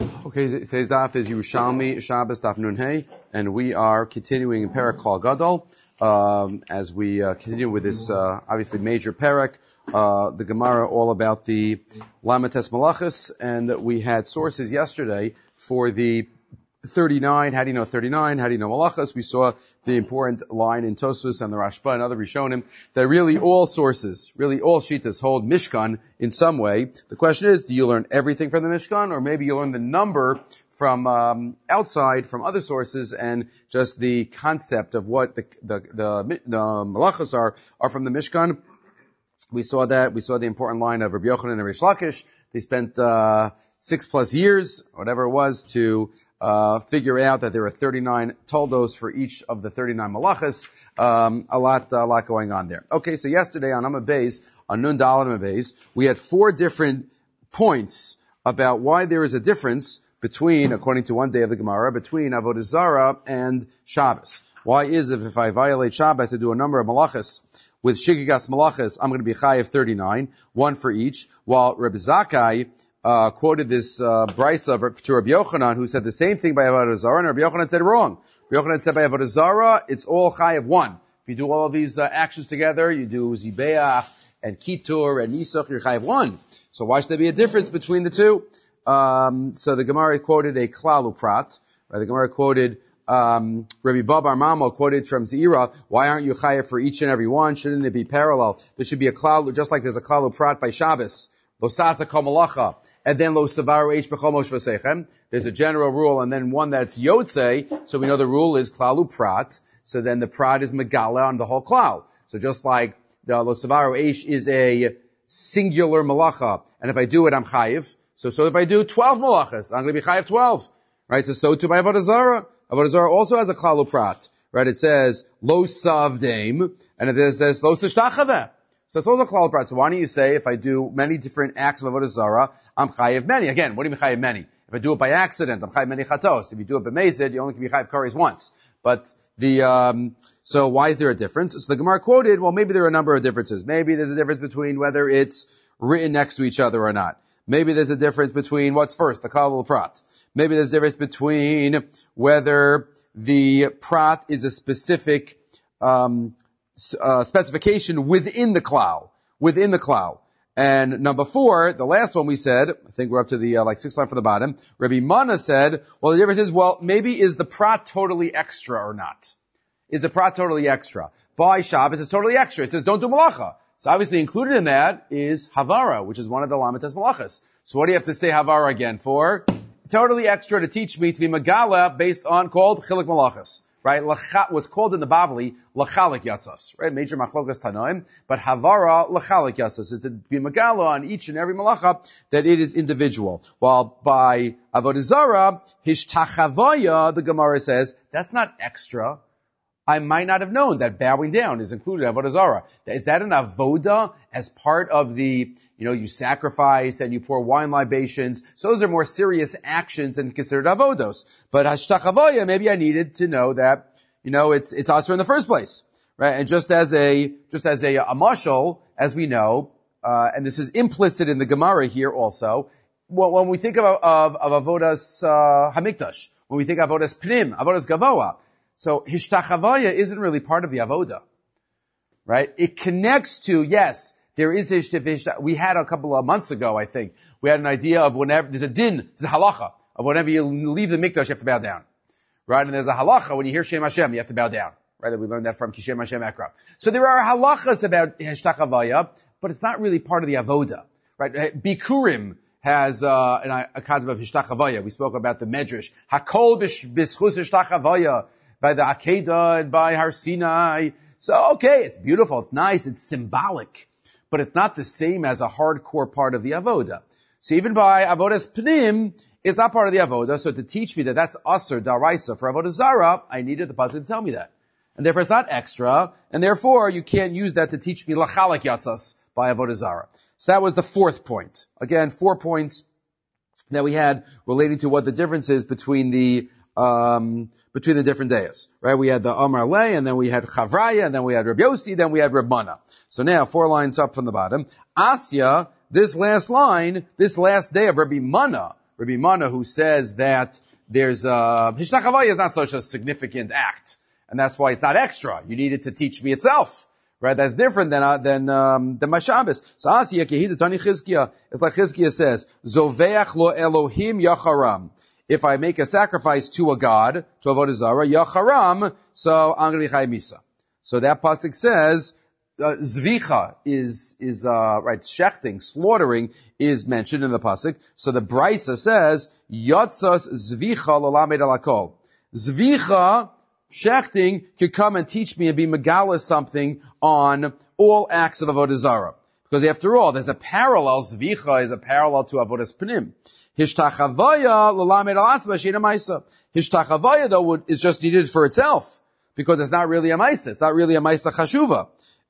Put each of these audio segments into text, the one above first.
Okay, today's daf is Yerushalmi Shabbos Daf Nun Hey, and we are continuing in Perek Klal Gadol as we continue with this obviously major Perek, the Gemara all about the Lamates Malachas, and we had sources yesterday for the 39. How do you know 39? How do you know Malachas? We saw the important line in Tosfos and the Rashba and other Rishonim that really all sources, really all Shitas hold Mishkan in some way. The question is, do you learn everything from the Mishkan, or maybe you learn the number from outside, from other sources, and just the concept of what the Malachas are from the Mishkan? We saw that. We saw the important line of Rabbi Yochanan and Rish Lakish. They spent 6+ years, whatever it was, to figure out that there are 39 toldos for each of the 39 malachas. A lot going on there. Okay, so yesterday on Amud Beis, on Nun Daled Amud Beis, we had 4 different points about why there is a difference between, according to one day of the Gemara, between Avodah Zarah and Shabbos. Why is it if I violate Shabbos, I do a number of malachas with Shigigas malachas, I'm going to be chayav 39, one for each, while Reb Zakkai quoted this brisa to Rabbi Yochanan, who said the same thing by Avodah Zarah, and Rabbi Yochanan said wrong. Rabbi Yochanan said by Avodah Zarah, it's all chayav 1. If you do all of these actions together, you do Zibeach and Kitur and Nisach, you're chayav 1. So why should there be a difference between the two? So the Gemara quoted a Klal Uprat. The Gemara quoted Rabbi Babar Mamo quoted from Zeira, why aren't you chayav for each and every one? Shouldn't it be parallel? There should be a Klal, just like there's a Klal Uprat by Shabbos. Lo sasa kol malacha, and then lo savaru eish b'chol mosh v'seichem. There's a general rule, and then one that's yotzei. So we know the rule is klalu prat. So then the prat is megala on the whole klal. So just like the lo savaru eish is a singular malacha, and if I do it, I'm chayiv. So if I do 12 malachas, I'm going to be chayiv 12, right? So too by Avodah Zarah. Avodah Zarah also has a klalu prat, right? It says lo savdeim, and it says lo tishtachaveh. So it's also klal prat. So why don't you say, if I do many different acts of Avodah Zarah, I'm chayiv many. Again, what do you mean chayiv many? If I do it by accident, I'm chayiv many chatos. If you do it b'mezid, you only can be chayiv kares once. But so why is there a difference? So the Gemara quoted, well, maybe there are a number of differences. Maybe there's a difference between whether it's written next to each other or not. Maybe there's a difference between what's first, the klal prat. Maybe there's a difference between whether the prat is a specific specification within the klal. And number 4, the last one we said, I think we're up to the 6th line from the bottom. Rabbi Mana said, well, the difference is, maybe is the prat totally extra or not? Is the prat totally extra? By Shabbos, it's totally extra. It says don't do malacha. So obviously included in that is havara, which is one of the lamates malachas. So what do you have to say havara again for? Totally extra to teach me to be megala based on called chilik malachas. Right, what's called in the Bavli, lachalik yatzas, right? Major machlokas tanoim, but havara lachalik yatzas is to be megala on each and every malacha that it is individual. While by Avodah Zarah, hishtachavaya, the Gemara says, that's not extra. I might not have known that bowing down is included in Avodah Zarah. Is that an avoda as part of the, you sacrifice and you pour wine libations? So those are more serious actions and considered avodos. But hashtachavaya, maybe I needed to know that, it's asur in the first place, right? And just as a mashal, as we know, and this is implicit in the Gemara here also, when we think of avodas hamikdash, when we think of avodas pnim, avodas gavoa, so hishtachavaya isn't really part of the avoda, right? It connects to, yes, there is hishtachavaya. We had a couple of months ago, I think, we had an idea of whenever, there's a halacha, of whenever you leave the mikdash, you have to bow down, right? And there's a halacha, when you hear Shem Hashem, you have to bow down, right? We learned that from Kishem Hashem Ekra. So there are halachas about hishtachavaya, but it's not really part of the avoda, right? Bikurim has a concept of hishtachavaya. We spoke about the medrash. Hakol b'schus hishtachavaya, by the Akedah and by Har Sinai. So, okay, it's beautiful, it's nice, it's symbolic, but it's not the same as a hardcore part of the Avoda. So even by Avodas Pnim, it's not part of the Avoda, so to teach me that that's Asur, Daraisa, for Avodah Zarah, I needed the pasuk to tell me that. And therefore it's not extra, and therefore you can't use that to teach me Lachalak Yatzas by Avodah Zarah. So that was the 4th point. Again, 4 points that we had relating to what the difference is between the different days, right? We had the Amar Lei, and then we had Chavraya, and then we had Reb Yossi, then we had Reb Mana. So now 4 lines up from the bottom. Asya, this last line, this last day of Rabbi Mana, Rabbi Mana, who says that there's Hishtachavaya is not such a significant act, and that's why it's not extra. You need it to teach me itself. Right, that's different than my Shabbos. So Asiya Kehida Tani Chizkiah. It's like Chizkiah says, Zoveach lo Elohim yacharam. If I make a sacrifice to a god, to Avodah Zarah, yacharam, so I'm going to be Chai Misa. So that pasuk says, Zvicha is right, shechting, slaughtering is mentioned in the pasuk. So the Brisa says, Yotzas Zvicha l'lamed alakol. Zvicha, shechting, could come and teach me and be megala something on all acts of Avodah Zarah. Because after all, there's a parallel. Zvicha is a parallel to Avodas Pnim. Hishtachavaya l'lamed al-atzma she'ena maisa. Hishtachavaya, though, is just needed for itself. Because it's not really a maisa. It's not really a maisa chashuva.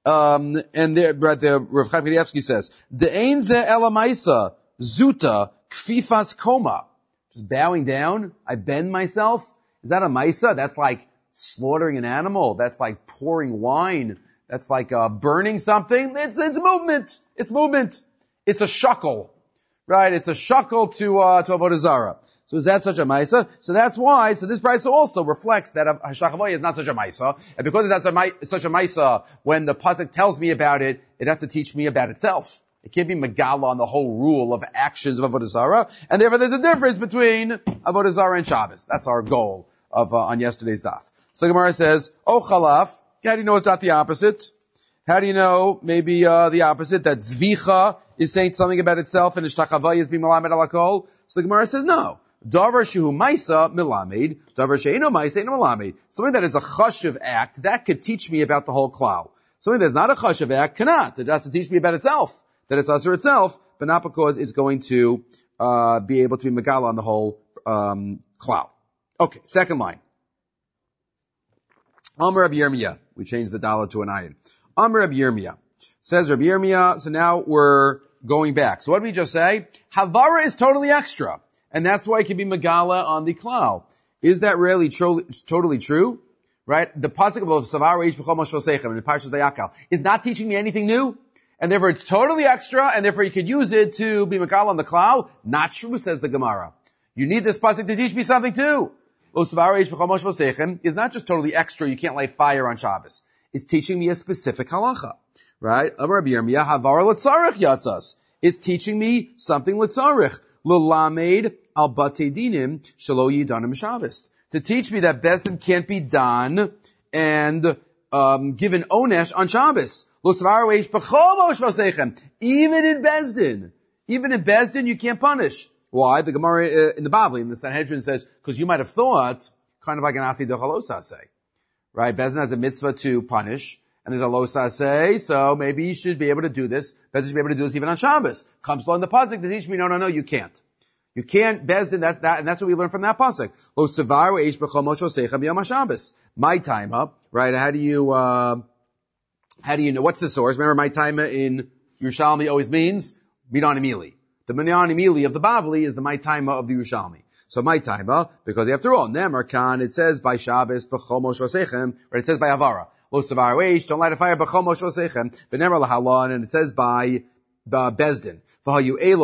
And there, right there, Rav Chaim Kanievsky says, De'ein ze ela maisa, zuta, kfifas koma. Just bowing down, I bend myself. Is that a maisa? That's like slaughtering an animal. That's like pouring wine. That's like burning something. It's movement. It's movement. It's a shackle, right? It's a shackle to Avodah Zarah. So is that such a maisa? So that's why. So this brisa also reflects that Hashtachavaya is not such a maisa, and because it's such a maisa, when the pasuk tells me about it, it has to teach me about itself. It can't be megala on the whole rule of actions of Avodah Zarah, and therefore there's a difference between Avodah Zarah and Shabbos. That's our goal of on yesterday's daf. So the Gemara says, "Oh chalaf." How do you know it's not the opposite? How do you know maybe the opposite, that Zvicha is saying something about itself and Hishtachavaya is being melamed alakol? So the Gemara says no. Davar shehu maisa milamed, davar she'eno maisa eno milamed. Something that is a chashuv act, that could teach me about the whole klal. Something that's not a chashuv act cannot. It has to teach me about itself, that it's asur itself, but not because it's going to be able to be megala on the whole klal. Okay, second line. Amar Rabbi Yirmiyah. We changed the dollar to an ayin. Amar Rabbi Yirmiyah. Says Rabbi Yirmiyah, so now we're going back. So what did we just say? Havara is totally extra. And that's why it can be megala on the klal. Is that really totally true? Right? The pasuk of Savar Eish B'chol Moshe Seichem in Parshas Vayakal is not teaching me anything new. And therefore it's totally extra, and therefore you could use it to be megala on the klal. Not true, says the Gemara. You need this pasuk to teach me something too. Savar Eish B'chol Moshe Seichem is not just totally extra, you can't light fire on Shabbos. It's teaching me a specific halacha. Right? Amar Rabbi Yirmiyah, Havara l'tzarech yatzas. It's teaching me something l'tzarech. L'lamed al batei dinim shelo yidanim Shabbos. To teach me that Bezdin can't be done and given onesh on Shabbos. Even in Bezdin, you can't punish. Why? The Gemara in the Bavli, in the Sanhedrin says, because you might have thought, kind of like an asi d'chalosa say. Right? Bezdin has a mitzvah to punish, and there's a losa say, so maybe you should be able to do this. Bezdin should be able to do this even on Shabbos. Comes along the pasuk to teach me, no, you can't. You can't Bezdin and that's what we learn from that pasuk. Lo sevar eish b'chol Moshe Seichem b'yom HaShabbos. My time up, right? How do you know? What's the source? Remember, my time in Yerushalmi always means Minyan Emili. The Minyan Emili of the Bavli is the my time of the Yerushalmi. So my time, because after all, Nemar Khan, it says by Shabbos b'chol Moshe Seichem, right? It says by Havara. Lo sevar eish, don't light a fire b'chol Moshe Seichem. V'nemar lahalon, and it says by Bezdin. Right,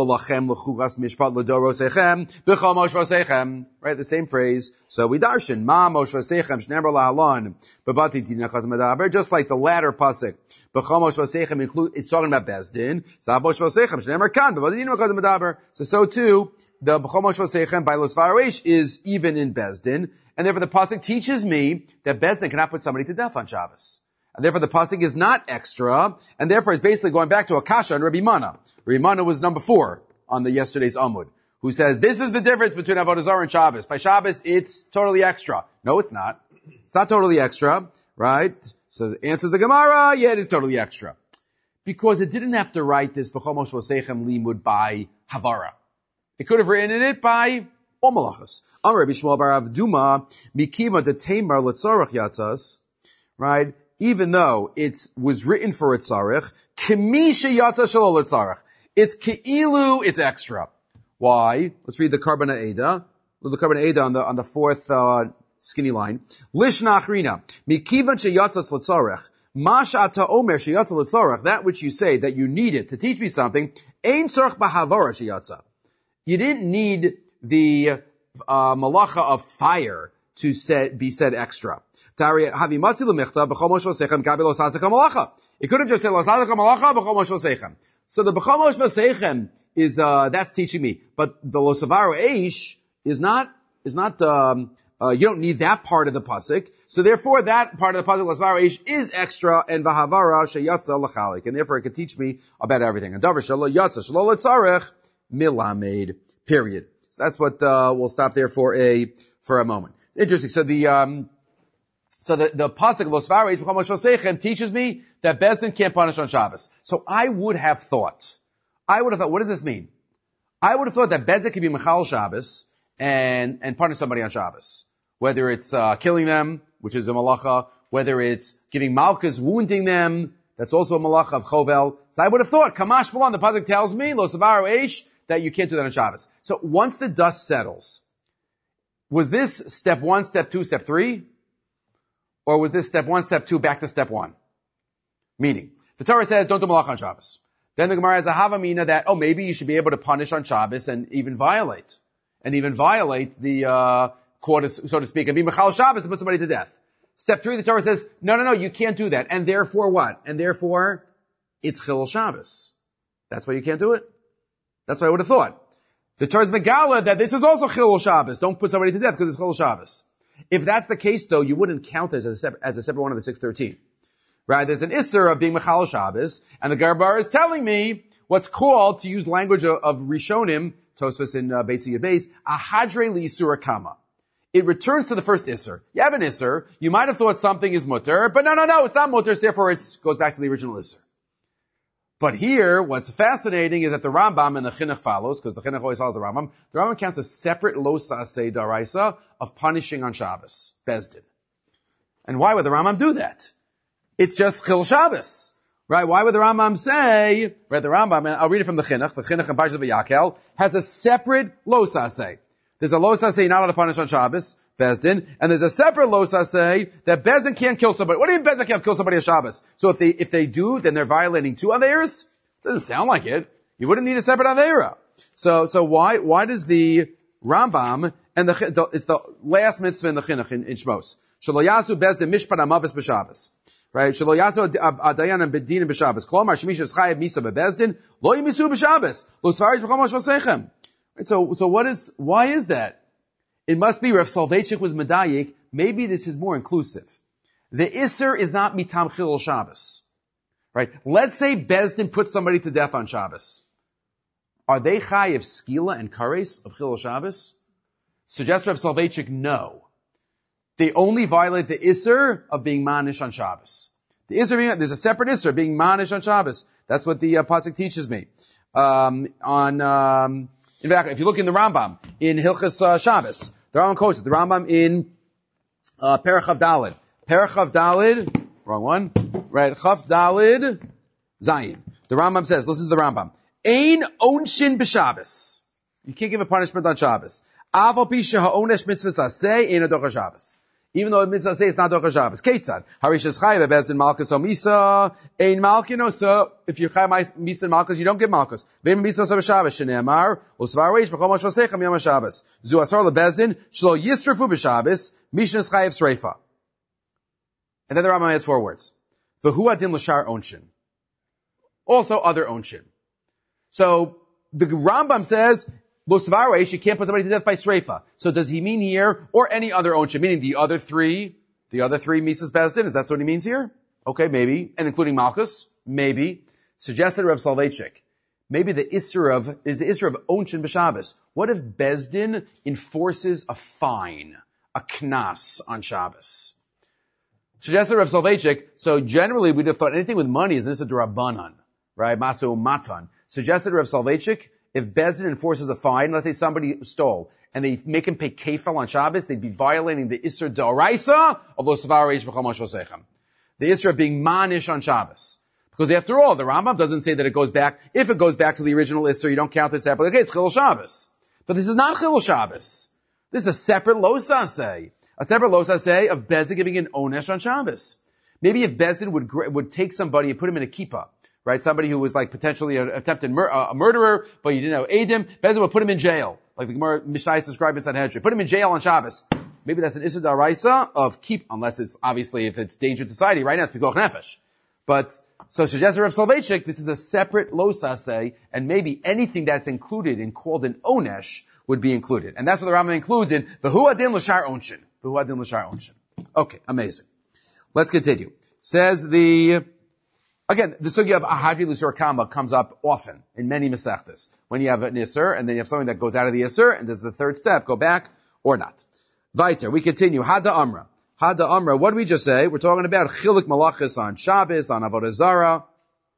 the same phrase. So we darshan, Ma Moshe Seichem, Shnemer Lahalon, Babati Dina Chazam Medaber, just like the latter pasuk. B'chol Moshe Seichem it's talking about Bezdin. Sa Moshe Seichem, Shnemer Kan, Babati Dina Chazam Medaber. So too, the B'chol Moshe Seichem by Los Varesh is even in Bezdin, and therefore the pasuk teaches me that Bezdin cannot put somebody to death on Shabbos. And therefore the pasuk is not extra, and therefore it's basically going back to Akasha and Rabbi Mana. Rabbi Mana was number 4 on the yesterday's Amud, who says this is the difference between Avodah Zarah and Shabbos. By Shabbos, it's totally extra. No, it's not. It's not totally extra, right? So the answer to the Gemara, yeah, it is totally extra. Because it didn't have to write this B'chol Moshe Seichem limud by Havara. It could have written it by Omalachas. Amar Rabbi Shmuel bar Avduma, Mikiva de Tamar L'tzorach Yatzas, right? Even though it was written for a tzarech, Kemi sheyatza shelo l'tzarech. It's ke'ilu, it's extra. Why? Let's read the Karbana Eda. The Karbana Eda on the 4th skinny line. Lishna achrina. Mikivan sheyatzas l'tzarech. Mash'ata omer sheyatza l'tzarech. That which you say, that you need it to teach me something. Ein tzarech b'havara sheyatza. You didn't need the malacha of fire to be said extra. It could have just said malacha. So the b'chomosh v'seichem is that's teaching me, but the losavaru eish is not. You don't need that part of the pasuk. So therefore, that part of the pasuk losavaru eish is extra, and v'havara sheyatza l'chalik, and therefore it could teach me about everything. And davar shelo yatza shelo letzarech milamed. Period. So that's what we'll stop there for a moment. Interesting. So the pasuk losavaru eish b'chomosh v'seichem teaches me that Beis Din can't punish on Shabbos. So I would have thought, what does this mean? I would have thought that Beis Din could be Mechal Shabbos and punish somebody on Shabbos. Whether it's killing them, which is a malacha, whether it's giving malchus, wounding them, that's also a malacha of chovel. So I would have thought, Kamash Malan, the pasuk tells me, Lo Savaru Eish, that you can't do that on Shabbos. So once the dust settles, was this step 1, step 2, step 3? Or was this step 1, step 2, back to step 1? Meaning, the Torah says, don't do malacha on Shabbos. Then the Gemara has a havamina that, maybe you should be able to punish on Shabbos and even violate the quarter, so to speak, and be Mechal Shabbos to put somebody to death. Step 3, the Torah says, no, you can't do that. And therefore what? And therefore, it's Chilul Shabbos. That's why you can't do it. That's what I would have thought. The Torah's Megala that this is also Chilul Shabbos. Don't put somebody to death because it's Chilul Shabbos. If that's the case, though, you wouldn't count as a separate one of the 613. Right? There's an Isser of being Mechal Shabbos, and the Garbar is telling me what's called, to use language of Rishonim, Tosfos in Beitzu Yabes, a Hadre li Isura Kama. It returns to the first Isser. You have an Isser, you might have thought something is mutter, but no, it's not mutter, therefore it goes back to the original Isser. But here, what's fascinating is that the Rambam and the Chinuch follows, because the Chinuch always follows the Rambam counts a separate lo saseh daraisa of punishing on Shabbos, Beis Din. And why would the Rambam do that? It's just Chil Shabbos. Right? Why would the Rambam say, right, the Rambam, I'll read it from the Chinuch in Parshas Vayakel, has a separate lo saseh. There's a lo saseh you're not allowed to punish on Shabbos, Beis Din, and there's a separate lo saseh that Beis Din can't kill somebody. What do you mean Beis Din can't kill somebody on Shabbos? So if they do, then they're violating 2 Averas? Doesn't sound like it. You wouldn't need a separate Avera. So why does the Rambam, and it's the last mitzvah in the Chinuch in Shmos. Shelo yasu Beis Din mishpat hamavis b'Shabbos. Right? Shelo yasu adayan and bedin b'Shabbos. Klomar shemish es chayav misa b'Beis Din, lo yimisu b'Shabbos. Lo tzarish b'chomosh v'seichem. So why is that? It must be Rav Soloveitchik was medayik. Maybe this is more inclusive. The Isser is not mitam Chilul Shabbos. Right? Let's say Beis Din puts somebody to death on Shabbos. Are they chayiv skila and kares of Chilul Shabbos? Suggests Rav Soloveitchik, no. They only violate the Isser of being manish on Shabbos. The Isser there's a separate Isser being manish on Shabbos. That's what the pasuk teaches me. In fact, if you look in the Rambam, in Hilchas Shabbos, the Rambam quotes it. The Rambam in Perach Chav Daled. Perach Chav Daled, wrong one, right, Chav Daled, Zayin. The Rambam says, listen to the Rambam, Ein onshin b'Shabbos. You can't give a punishment on Shabbos. Aval pi she'ha'onesh mitzvah aseh ein adocha Shabbos. Even though mitzvah aseh is not adocha Shabbos. Keitzad. Harish es chayav Beis Din malchus o misa. Ein malkin so if you chayav misa and malchus, you don't give malchus. Ve'im misa so b'Shabbos. Shene'emar. U'svar reish b'chol moshe v'seichem yom HaShabbos. Zu asar leBeis Din. Shlo yisrafu b'Shabbos. Mishin es chayav sreifa. And then the Rambam adds 4 words. V'hu adin l'shar onshin. Also other onshin. So the Rambam says, you can't put somebody to death by sreifa. So does he mean here, or any other onshin, meaning the other three Misas Beis Din? Is that what he means here? Okay, maybe. And including Malchus? Maybe. Suggested Rav Soloveitchik. Maybe the Isser of onshin b'Shabbos. What if Beis Din enforces a fine, a knas on Shabbos? Suggested Rav Soloveitchik, so generally we'd have thought anything with money is a d'Rabbanan, right? Masu matan. Suggested Rav Soloveitchik, if Beis Din enforces a fine, let's say somebody stole, and they make him pay kefal on Shabbos, they'd be violating the Isser D'Oraisa of Lo Savar Reish B'chol Moshe V'seichem. The Isser of being manish on Shabbos. Because after all, the Rambam doesn't say that it goes back, if it goes back to the original Isser, you don't count it separately. Okay, it's Chilul Shabbos. But this is not Chilul Shabbos. This is a separate Lo Saseh. A separate Lo Saseh of Beis Din giving an Onesh on Shabbos. Maybe if Beis Din would take somebody and put him in a kippah, right? Somebody who was like potentially an attempted a murderer, but you didn't know Eidim, Bezdin would put him in jail. Like the Gemara Mishnah described in Sanhedrin. Put him in jail on Shabbos. Maybe that's an Issa D'Oraisa of keep, unless it's obviously if it's danger to society. Right now it's Pikuach Nefesh. But, so suggests Rav Soloveitchik, this is a separate lo saseh, and maybe anything that's included and called an onesh would be included. And that's what the Rambam includes in V'hu adin l'shar onshin. V'hu adin l'shar onshin. Okay, amazing. Let's continue. Says again, the sugya of ahadri l'sur kama comes up often in many mesechtas. When you have an isser, and then you have something that goes out of the isser, and there's the third step, go back or not. Weiter, we continue. Hada Amra. Hada Amra, what did we just say? We're talking about chilik malachis on Shabbos, on Avodah Zarah,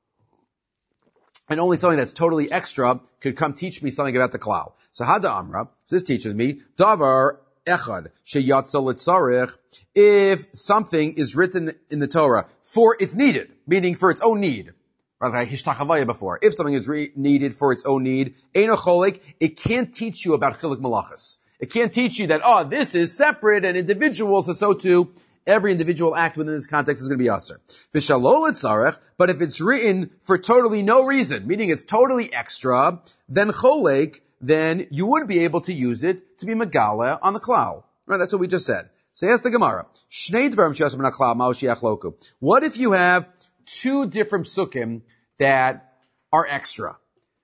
and only something that's totally extra could come teach me something about the klal. So Hada Amra, this teaches me, davar echad sheyatza litzarich, if something is written in the Torah for its needed, meaning for its own need, like hishtachavaya before, if something is needed for its own need, eino cholik, it can't teach you about chilik malachis. It can't teach you that, this is separate and individual, so too, every individual act within this context is going to be aser. V'shalol etzarech, but if it's written for totally no reason, meaning it's totally extra, then cholek, then you wouldn't be able to use it to be megala on the klal. Right, that's what we just said. So ask the Gemara. Shnei dvarim she'asur min haklal, ma'u she'ach loku. What if you have two different psukim that are extra?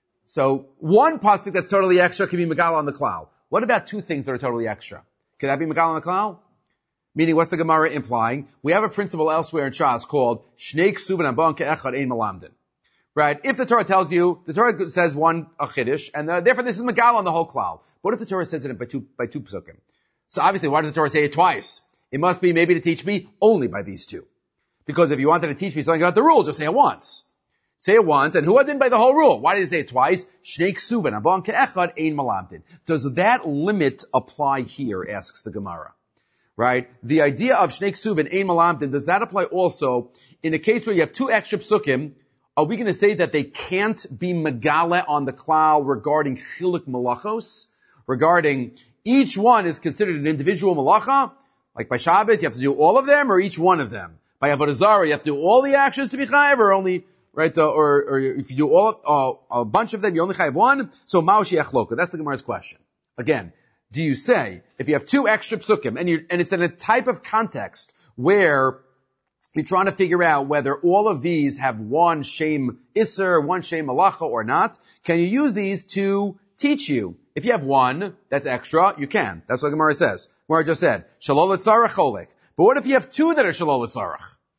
So one pasuk that's totally extra can be megala on the klal. What about two things that are totally extra? Could that be Megal on the Klal? Meaning, what's the Gemara implying? We have a principle elsewhere in Shas called Shnei Ksuvin Abon Ke'echad Ein Malamdin. Right? If the Torah tells you, the Torah says one a Chiddush, and therefore this is Megal on the whole Klal. What if the Torah says it by two psukim? So obviously, why does the Torah say it twice? It must be maybe to teach me only by these two. Because if you wanted to teach me something about the rule, just say it once. Say it once, and who adin by the whole rule? Why did he say it twice? Shnei Ksuvin, Abon Ke'echad Ein Malamdin. Does that limit apply here, asks the Gemara. Right? The idea of Shnei Ksuvin, Ein Malamdin, does that apply also in a case where you have two extra psukim? Are we going to say that they can't be megala on the klal regarding chilik malachos? Regarding each one is considered an individual malacha? Like by Shabbos, you have to do all of them, or each one of them? By Avodah Zarah, you have to do all the actions to be chayav, or only... Right, or if you do a bunch of them, you only have one. So ma'u she'ach loka. That's the Gemara's question. Again, do you say if you have two extra psukim and it's in a type of context where you're trying to figure out whether all of these have one shem isser, one shem malacha or not, can you use these to teach you? If you have one that's extra, you can. That's what the Gemara says. Gemara just said shalol etzarach cholek. But what if you have two that are shalol etzarach?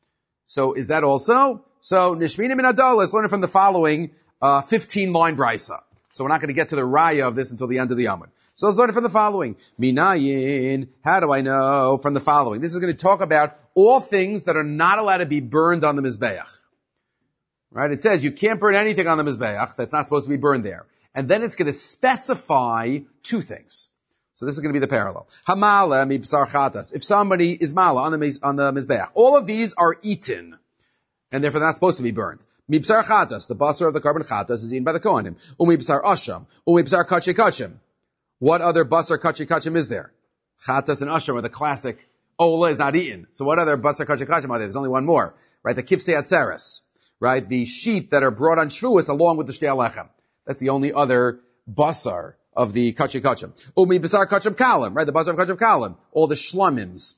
So is that also? So, Nishmina min Adal, let's learn it from the following 15-line brisa. So we're not going to get to the raya of this until the end of the Amud. So let's learn it from the following. Minayin, how do I know from the following? This is going to talk about all things that are not allowed to be burned on the Mizbeach. Right? It says you can't burn anything on the Mizbeach that's not supposed to be burned there. And then it's going to specify two things. So this is going to be the parallel. Hamala mi b'sar chatas. If somebody is mala on the Mizbeach, all of these are eaten. And therefore they're not supposed to be burned. Mibsar chatas, the basar of the carbon chatas is eaten by the kohanim. Umibsar asham, umibsar kachi kachim. What other basar kachi kachim is there? Chatas and asham are the classic. Ola is not eaten. So what other basar kachi kachim are there? There's only one more, right? The kifsei atzeres, right? The sheep that are brought on Shavuos along with the shtei alechem. That's the only other basar of the kachi kachim. Umibsar kachim kalim, right? The basar of kachim kalim. All the shlamims.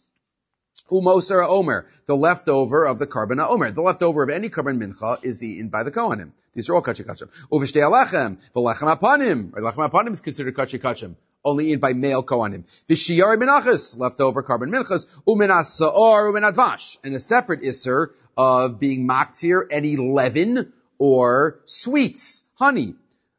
Umoser Omer, the leftover of the Karban Omer. The leftover of any Karban Mincha is eaten by the Kohanim. These are all Kachi Kachim. Uveshtei Alechem, V'lechem Apanim. Lechem Apanim is considered Kachi Kachim, only eaten by male Kohanim. V'shiyari Menachas, leftover Karban Minchas, Umenas Sa'or, Umenadvash. And a separate Isser of being maktir any leaven or sweets, honey.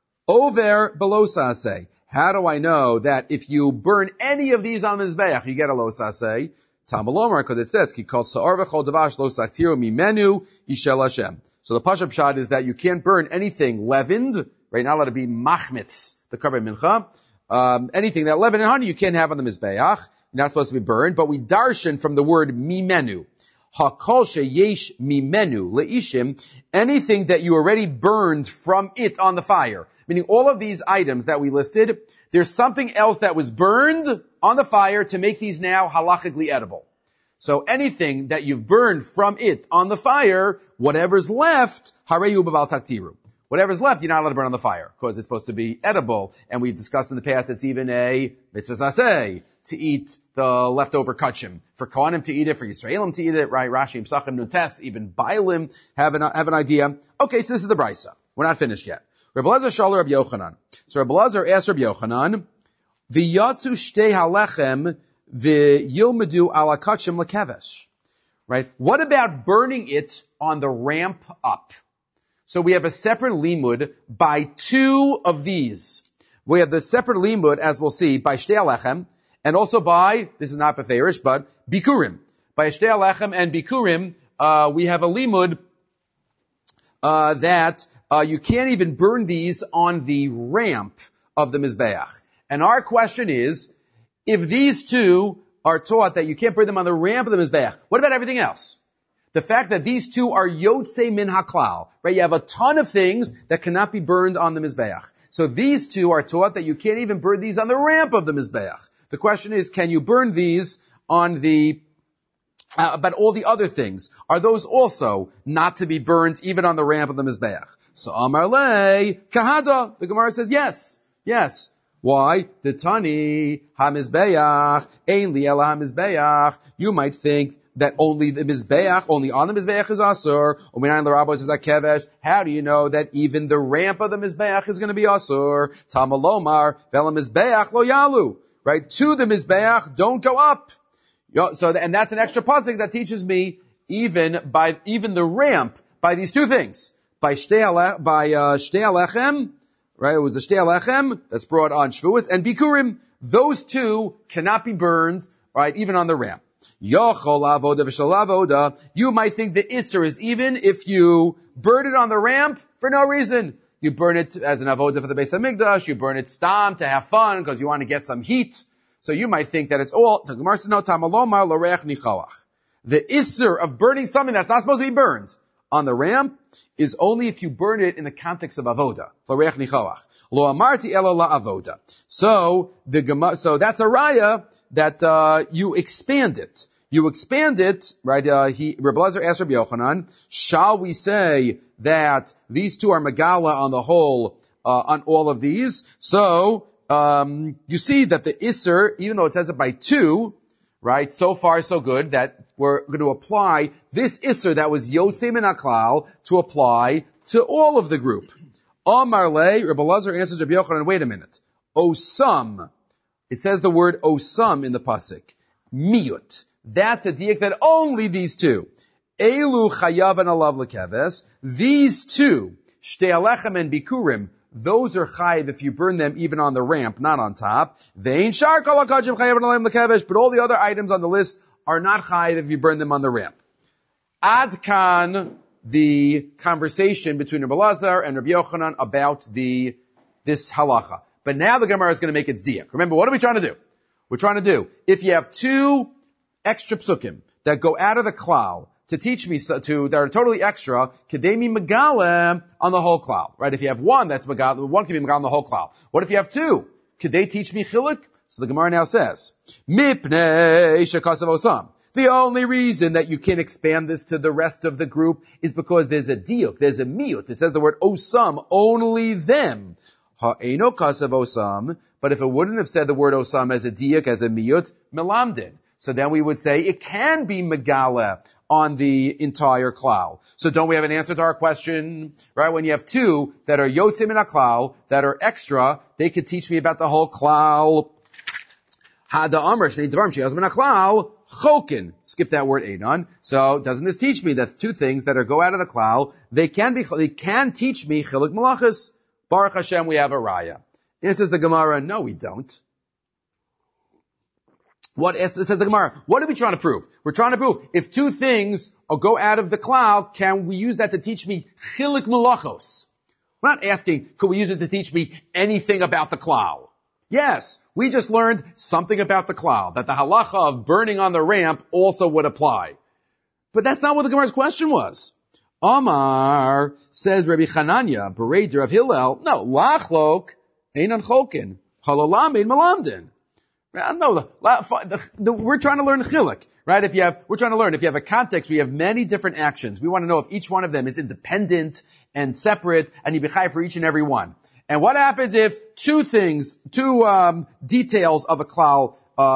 Over below Saseh. How do I know that if you burn any of these on the Mizbeach, you get a lo Saseh? Tamalomar, because it says, Ki kol sa'or v'chol davash lo saktiru mimenu yishel Hashem. So the Pashup Pshat is that you can't burn anything leavened, right? Not allowed to be machmitz, the Karban Mincha. Anything that leavened and honey you can't have on the Mizbeach. You're not supposed to be burned, but we darshan from the word mimenu. Hakol sheyesh mimenu leishim, anything that you already burned from it on the fire. Meaning all of these items that we listed, there's something else that was burned on the fire to make these now halachically edible. So anything that you've burned from it on the fire, whatever's left, hareyu b'val taktiru. Whatever's left, you're not allowed to burn on the fire, because it's supposed to be edible. And we've discussed in the past, it's even a mitzvah saseh, to eat the leftover kachim. For Kohanim to eat it, for Yisraelim to eat it, right? Rashi, Psachim, Nutes, even Bailim have an idea. Okay, so this is the Brisa. We're not finished yet. Rebbe Elazar Shalom Rabbi Yochanan. So Rebbe Elazar asked Rabbi Yochanan, V'yatzu shtei halechem v'yilmedu ala kachim lekevesh. Right? What about burning it on the ramp up? So we have a separate limud by two of these. We have the separate limud, as we'll see, by shtei halechem, and also by, this is not beferish, but bikurim. By shtei halechem and bikurim, we have a limud that you can't even burn these on the ramp of the mizbeach. And our question is, if these two are taught that you can't burn them on the ramp of the mizbeach, what about everything else? The fact that these two are yotzei min haklal, right? You have a ton of things that cannot be burned on the mizbeach. So these two are taught that you can't even burn these on the ramp of the mizbeach. The question is, can you burn these on the but all the other things, are those also not to be burned even on the ramp of the mizbeach? So Amar le kahada, the Gemara says yes, yes. Why? The Tani hamizbeach ein li ela hamizbeach. You might think that only the mizbeach, only on the mizbeach is asur. Uminayin l'rabos is that kevesh. How do you know that even the ramp of the mizbeach is going to be asur? Tamalomar vela mizbeach lo yalu. Right? To the mizbeach, don't go up. So, and that's an extra pasuk that teaches me even the ramp by these two things. By shtei alechem, right, with the shtei alechem that's brought on Shavuos, and bikurim, those two cannot be burned, right, even on the ramp. Yochol avoda v'shel avoda. You might think the isser is even if you burn it on the ramp for no reason. You burn it as an avoda for the Beis Hamikdash, you burn it stam to have fun because you want to get some heat. So you might think that it's all, the Gemara says, no, tamalomar l'reach nichawach. The isser of burning something that's not supposed to be burned on the ramp is only if you burn it in the context of avoda. L'reach nichawach. Lo amarti elo la avoda. So that's a raya that, you expand it. You expand it, right, Rebbe Elazar asked Rabbi Yochanan, shall we say that these two are megala on the whole, on all of these? So, you see that the Isser, even though it says it by two, right, so far so good, that we're going to apply this Isser that was Yotzei min haklal to apply to all of the group. Amar le, Rebbe Elazar answers Rabbi Yochanan, wait a minute. Osam. It says the word osam in the pasuk. Miyut. That's a diak that only these two. Elu chayav and alav lekeves. These two, shtei alechem and bikurim, those are chayiv if you burn them even on the ramp, not on top. Vein shar kol hakachim chayav and alav lekeves. But all the other items on the list are not chayiv if you burn them on the ramp. Ad kan, the conversation between Rebbe Elazar and Rabbi Yochanan about this halacha. But now the Gemara is going to make its diak. Remember, what are we trying to do? We're trying to do, if you have two extra psukim that go out of the klal to teach me that are totally extra, kedemi megale on the whole klal, right? If you have one that's megale, one can be megale on the whole klal. What if you have two? Could they teach me chilik? So the Gemara now says, mipnei shekasav osam. The only reason that you can expand this to the rest of the group is because there's a diuk, there's a miyut. It says the word osam, only them. Ha'eno kasav osam. But if it wouldn't have said the word osam as a diuk, as a miyut, melamdin. So then we would say it can be megala on the entire klal. So don't we have an answer to our question? Right? When you have two that are yotzim in a klal, that are extra, they could teach me about the whole klal. Hada amr shnei dvarim sheyaz min klal chokin. Skip that word einon. So doesn't this teach me that two things that are go out of the klal, they can teach me chilik malachas? Baruch Hashem, we have a raya. Answers the Gemara, no, we don't. Says the Gemara, what are we trying to prove? We're trying to prove, if two things go out of the klal, can we use that to teach me chilik malachos? We're not asking, could we use it to teach me anything about the klal? Yes, we just learned something about the klal, that the halacha of burning on the ramp also would apply. But that's not what the Gemara's question was. Amar, says Rabbi Chananya, Bereder of Hillel, no, lachlok, einan chokin, halalam ein malamdin. No, we're trying to learn chiluk, right? We're trying to learn. If you have a context, we have many different actions. We want to know if each one of them is independent and separate, and you be chayav for each and every one. And what happens if two details of a klal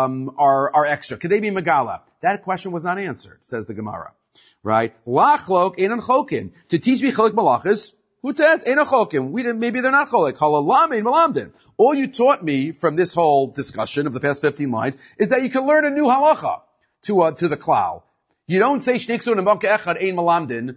are extra? Could they be megala? That question was not answered, says the Gemara. Right? Lachlok einan chokin. To teach me chiluk malachis, who says einan chokin? Maybe they're not cholik. Halalamin malamdin. All you taught me from this whole discussion of the past 15 lines is that you can learn a new halacha to the klal. You don't say shniksun and banka echad ein malamdin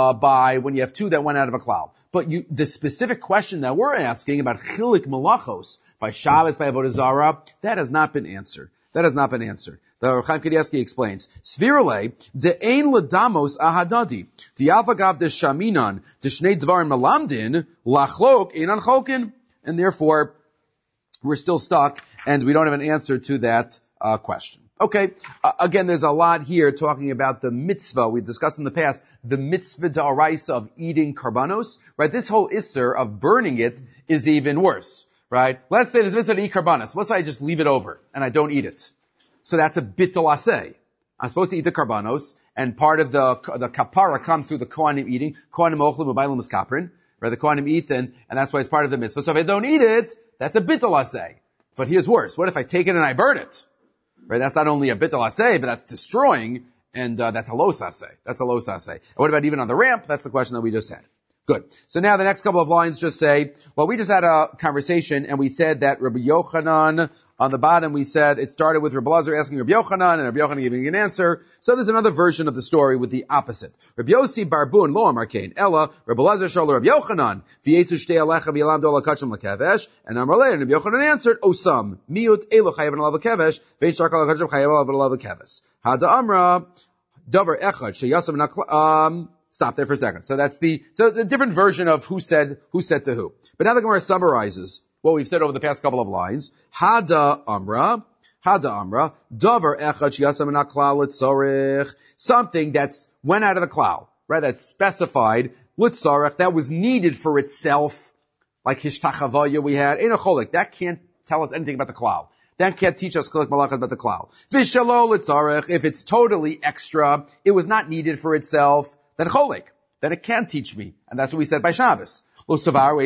by when you have two that went out of a klal. But the specific question that we're asking about chilik malachos by Shabbos, by Avodah Zarah, that has not been answered. That has not been answered. The Chaim Kanievsky explains, Svirale, de ein ladamos ahadadi, the alfagav de shaminan, de shnei dvarim malamdin, lachlok einan chokin. And therefore, we're still stuck, and we don't have an answer to that question. Okay, again, there's a lot here talking about the mitzvah. We've discussed in the past the mitzvah d'oraisa of eating karbanos, right? This whole isser of burning it is even worse, right? Let's say there's mitzvah to eat karbanos. Let's say I just leave it over and I don't eat it. So that's a bittul aseh. I'm supposed to eat the karbanos, and part of the kapara comes through the kohanim eating. Kohanim ochlim u'baylim miskaprin, right? The kohanim eat, and that's why it's part of the mitzvah. So if I don't eat it, that's a bittul aseh. But here's worse. What if I take it and I burn it? Right? That's not only a bittul aseh, but that's destroying, and that's a los aseh. That's a los aseh. And what about even on the ramp? That's the question that we just had. Good. So now the next couple of lines just say, well, we just had a conversation, and we said that Rabbi Yochanan, on the bottom, we said it started with Rabbi Lazar asking Rabbi Yochanan, and Rabbi Yochanan giving an answer. So there's another version of the story with the opposite. Rabbi Yossi Barbun lo amar kain ella Rabbi Lazar shal Rabbi Yochanan v'yetzu shtei alecha v'yalam do lakachim lakevesh, and Amar le, and Rabbi Yochanan answered, Osam miut elo chayav alav lakevesh ve'et shar kol lakachim chayav alav lakevesh hada amra davar echad sheyasam nakla. Stop there for a second. So the different version of who said to who. But now the Gemara summarizes what we've said over the past couple of lines. Hada amra, davar echad sheyasam nakla litzorich. Something that's went out of the klal, right? That's specified litzorich, that was needed for itself, like hishtachavaya we had. Ein a cholik. That can't tell us anything about the klal. That can't teach us chilik malachas about the klal. Vishalo litzorich. If it's totally extra, it was not needed for itself, then cholik. Then it can teach me. And that's what we said by Shabbos. Was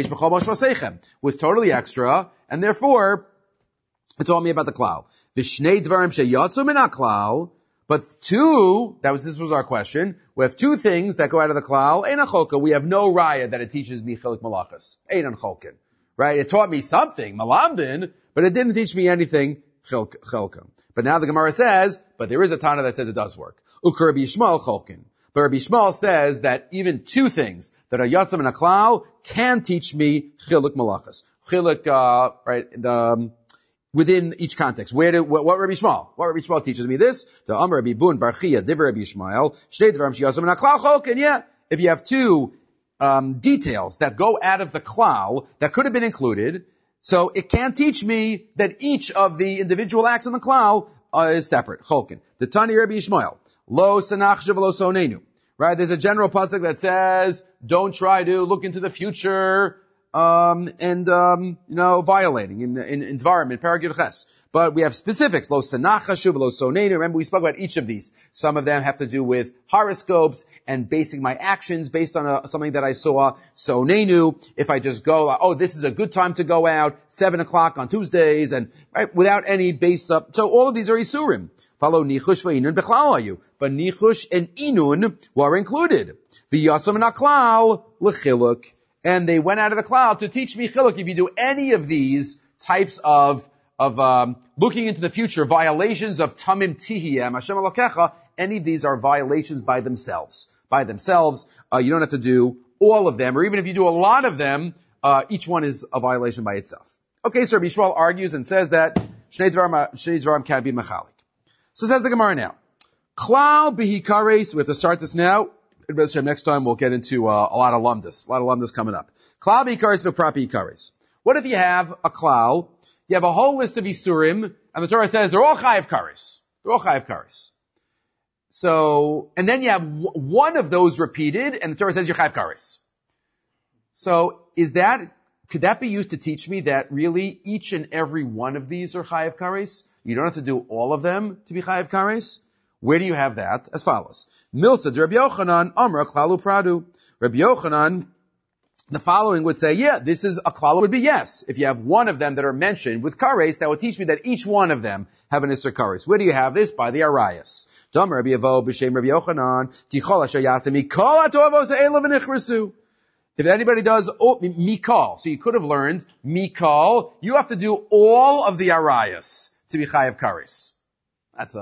totally extra, and therefore, it told me about the klal. Vishnei dvarim sheyatzu min haklal, but this was our question. We have two things that go out of the klal. Ein cholka. We have no raya that it teaches me chilik malachas. Ein cholkin. Right? It taught me something, malamdin, but it didn't teach me anything, chelka. But now the Gemara says, but there is a Tana that says it does work. Ukar Rabbi Yishmael cholkin. But Rabbi Yishmael says that even two things that are yatzam and a klal can teach me chiluk malachas. Chiluk, right, within each context. What Rabbi Yishmael teaches me this. The Amar Rabbi Bun Bar Chia Divrei Rabbi Yishmael Shnei Dvarim sheyatzam and a klal cholkin. Yeah, if you have two details that go out of the klal that could have been included, so it can teach me that each of the individual acts in the klal is separate. Cholkin. The Tani Rabbi Yishmael. Lo sanachshav lo sonenu. Right? There's a general pasuk that says, don't try to look into the future, violating in environment, Paragil Ches. But we have specifics. Lo sanachashuv lo sonenu. Remember, we spoke about each of these. Some of them have to do with horoscopes and basing my actions based on something that I saw. Sonenu. If I just go, this is a good time to go out, 7:00 on Tuesdays, and right, without any base up. So all of these are isurim. Follow nichush v'inun bechlal, but nichush and inun were included. V'yatzam naklal l'chiluk, and they went out of the klal to teach me chiluk. If you do any of these types of looking into the future, violations of tamim tihiyem Hashem Elokecha, any of these are violations by themselves. You don't have to do all of them, or even if you do a lot of them, each one is a violation by itself. Okay, so Rabbi Yishmael argues and says that Shnei Dvarim can't be mechalik. So says the Gemara now. Klal b'hikares, we have to start this now. Next time we'll get into a lot of lumdus coming up. Klal b'hikares v'prat b'hikares. What if you have a klal, you have a whole list of isurim, and the Torah says they're all chayav kares. So, and then you have one of those repeated, and the Torah says you're chayav kares. So, is that could that be used to teach me that really each and every one of these are chayav kares? You don't have to do all of them to be chayav kares? Where do you have that? As follows. Milsa Rabbi Yochanan, Amra Klalu Pradu. Rabbi Yochanan, the following would say, yeah, this is a klala would be yes. If you have one of them that are mentioned with kares, that would teach me that each one of them have an isser kares. Where do you have this? By the arayas. Dam Rabbi Avo b'shem Rabbi Yochanan, ki chol asher yaseh mikol hatovos ha'elav v'nichresu. If anybody does mikol, so you could have learned mikol, you have to do all of the arayas to be chayav kares. That's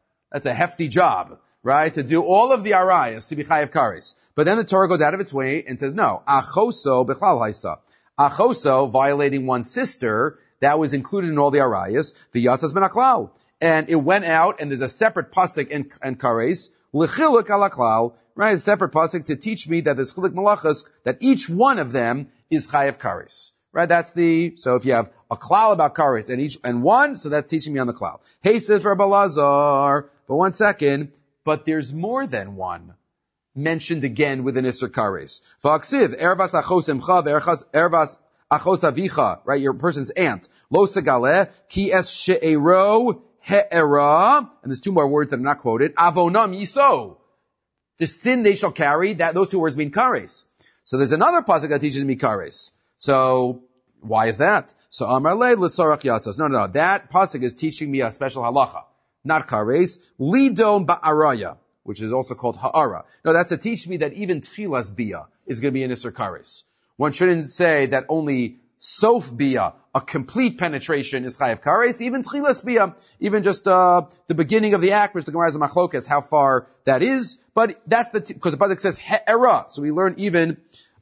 a hefty job, right? To do all of the arayas to be chayav kares. But then the Torah goes out of its way and says, no, achoso bechlal haisa. Achoso, violating one's sister, that was included in all the arayas, the yatzas ben aklal. And it went out, and there's a separate pasuk in kares, l'chiluk ala klal, right? A separate pasuk to teach me that there's chilik malachas, that each one of them is chayav kares. Right? So if you have a klal about kares and one, so that's teaching me on the klal. Hey, says Rabbi Lazar, but 1 second, but there's more than one mentioned again with an isser kares. V'aksiv, ervas achos emcha, ervas achos avicha, right? Your person's aunt. Lo segale, ki es she'ero he'era, and there's 2 more words that I'm not quoted. Avonam yiso. The sin they shall carry, those 2 words mean kares. So there's another pasuk that teaches me kares. So, why is that? So, Amar le litzarach yatzas. No. That pasuk is teaching me a special halacha. Not kares. Lidon ba'araya, which is also called ha'ara. No, that's to teach me that even tchilas bia is going to be an isser kares. One shouldn't say that only sof bia, a complete penetration, is chayav kares. Even tchilas bia, even just the beginning of the act, which the Gemara is a machlokas, how far that is. But that's because the pasuk says he'era. So we learn even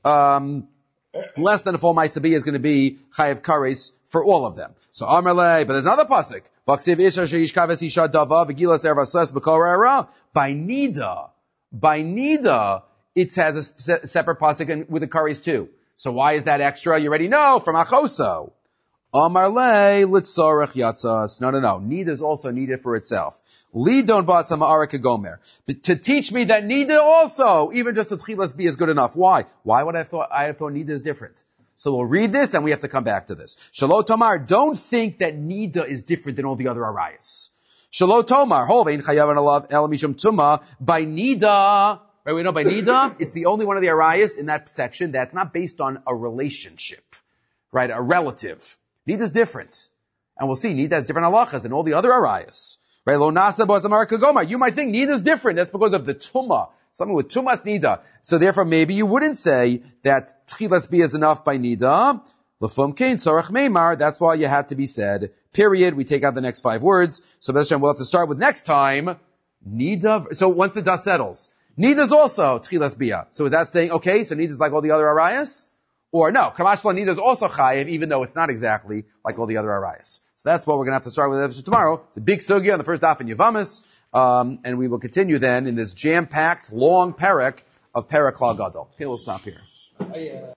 less than a full ma'aseh bia is going to be chayav kares for all of them. So Amar le, but there's another pasuk. By nida, it has a separate pasuk with the kares too. So why is that extra? You already know from achoso. Amar le litzarech yatzas. No. Nida is also needed for itself. Lidon ba'asam arek gomer. To teach me that nida also, even just the tchilas bia is good enough. Why? Why would I have thought nida is different? So we'll read this and we have to come back to this. Shalot Tomar, don't think that nida is different than all the other arayas. Shalot Tomar, hovein chayav alav el mishum tuma, by nida, right, we know by nida, it's the only one of the arayas in that section that's not based on a relationship, right, a relative. Nida is different. And we'll see, nida has different halachas than all the other arayas. Right, lo nasa bo zamar kagoma. You might think nida is different, that's because of the tumah. Something with tumas nida. So therefore, maybe you wouldn't say that tchilas bia is enough by nida. L'fum kein sorach meimar. That's why you had to be said. Period. We take out the next 5 words. So we'll have to start with next time. Nida. So once the dust settles, nida is also tchilas bia. So is that saying okay? So nida is like all the other arayas, or no? Kamashla nida is also chayiv, even though it's not exactly like all the other arayas. So that's what we're going to have to start with the episode tomorrow. It's a big sugya on the first daf in Yavamis. And we will continue then in this jam-packed, long parak of Parak Klal Gadol. Okay, we'll stop here.